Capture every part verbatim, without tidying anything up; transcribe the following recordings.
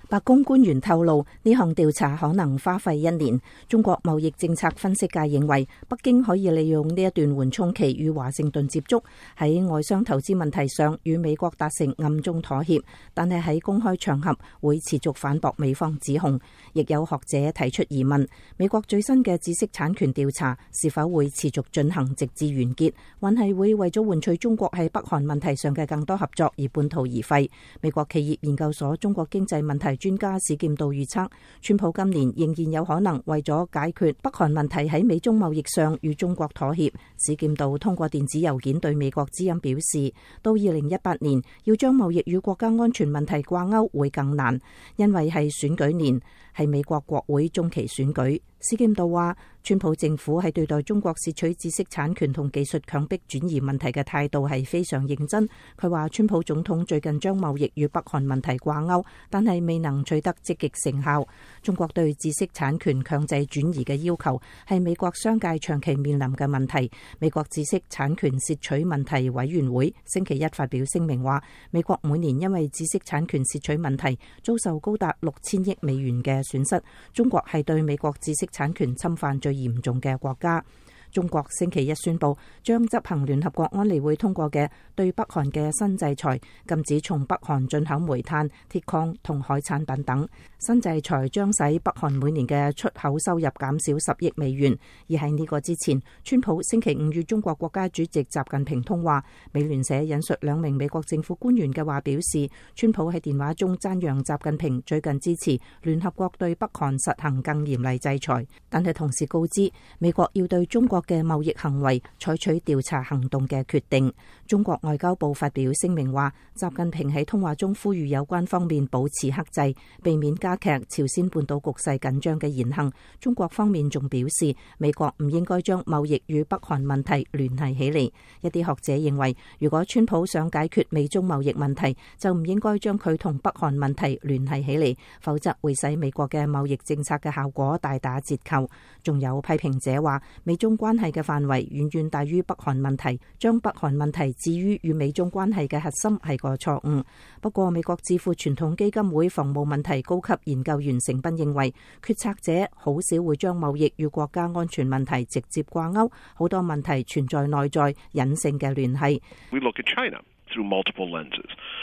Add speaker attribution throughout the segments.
Speaker 1: 白宮官員透露，呢項調查可能花費一年。中國貿易政策分析界認為，北京可以利用呢一段緩衝期與華盛頓接觸，喺外商投資問題上與美國達成暗中妥協，但係喺公開場合會持續反駁美方指控。亦有學者提出疑問，美國最新嘅知識產權調查是否會持續進行直至完結，還係會為咗換取中國喺北韓問題上嘅更多合作而半途而廢？美國企業研究所中國經濟問題專家史劍道預測，川普今年仍然有可能為咗解決北韓問題喺美中貿易上與中國妥協。史劍道通過電子郵件對美國之音表示，到二零一八年要將貿易與國家安全問題掛鈎會更難，因為係選舉年，係美國國會中期選舉。史劍道話，川普政府喺對待中國竊取知識產權同技術強迫轉移問題嘅態度係非常認真。佢話川普總統最近將貿易與北韓問題掛鈎，但係未能取得積極成效。中國對知識產權強制轉移嘅要求係美國商界長期面臨嘅問題。美國知識產權竊取問題委員會星期一發表聲明話，美國每年因為知識產權竊取問題遭受高達六千億美元嘅損失。中國係對美國知識產權侵犯最嚴重嘅國家。中國星期一宣布將執行聯合國安理會通過嘅對北韓嘅新制裁，禁止從北韓進口煤炭、鐵礦同海產品等。新制裁將使北韓每年嘅出口收入減少十億美元。而喺呢個之前，川普星期五與中國國家主席習近平通話。美聯社引述兩名美國政府官員嘅話表示，川普喺電話中讚揚習近平最近支持聯合國對北韓實行更嚴厲制裁，但係同時告知美國要對中國嘅貿易行為採取調查行動嘅決定。中國外交部發表聲明話，習近平喺通話中呼籲有關方面保持克制，避免加劇朝鮮半島局勢緊張嘅言行。中國方面仲表示，美國唔應該將貿易與北韓問題聯繫起嚟。一啲學者認為，如果川普想解決美中貿易問題，就唔應該將佢同北韓問題聯繫起嚟，否則會使美國嘅貿易政策嘅效果大打折扣。仲有批評者話，美中關係嘅範圍遠遠大於北韓問題，將北韓問題置於與美中關係嘅核心係個錯誤。不過，美國智庫傳統基金會防務問題高級研究員成斌認為，決策者好少會將貿易與國家安全問題直接掛鈎，好多問題存在內在隱性嘅聯繫。
Speaker 2: We look at China through multiple lenses,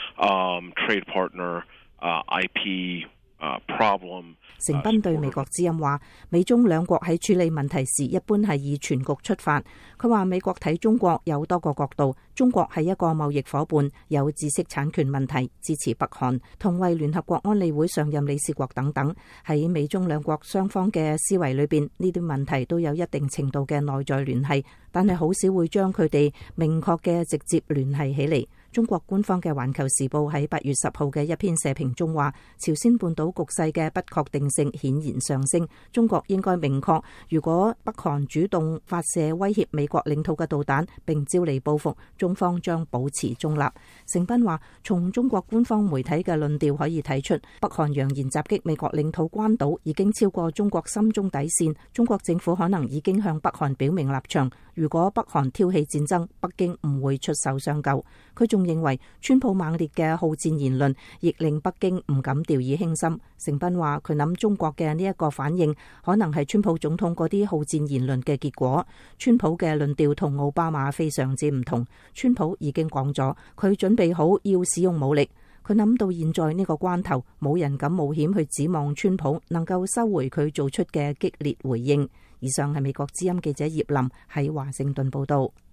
Speaker 2: um, trade partner, uh, I P, uh, problem.
Speaker 1: 成斌對美國之音話，美中兩國喺處理問題時一般係以全局出發。佢話美國睇中國有多個角度，中國係一個貿易夥伴，有知識產權問題，支持北韓，同為聯合國安理會上任理事國等等。喺美中兩國雙方嘅思維裏邊，呢啲問題都有一定程度嘅內在聯繫，但係好少會將佢哋明確嘅直接聯繫起嚟。中國官方嘅《環球時報》喺八月十號嘅一篇社評中話，朝鮮半島局勢嘅不確定性顯然上升，中國應該明確，如果北韓主動發射威脅美國領土嘅導彈並招嚟報復，中方將保持中立。成斌話，從中國官方媒體嘅論調可以睇出，北韓揚言襲擊美國領土關島已經超過中國心中底線，中國政府可能已經向北韓表明立場，如果北韓挑起戰爭，北京唔會出手相救。佢仲認為川普猛烈嘅好戰言論亦令北京唔敢掉以輕心。成斌話，佢諗中國嘅呢一個反應可能係川普總統嗰啲好戰言論嘅結果。川普嘅論調同奧巴馬非常之唔同。川普已經講咗，佢準備好要使用武力。佢諗到現在呢個關頭，冇人敢冒險去指望川普能夠收回佢做出嘅激烈回應。以上係美國之音記者葉林喺華盛頓報道。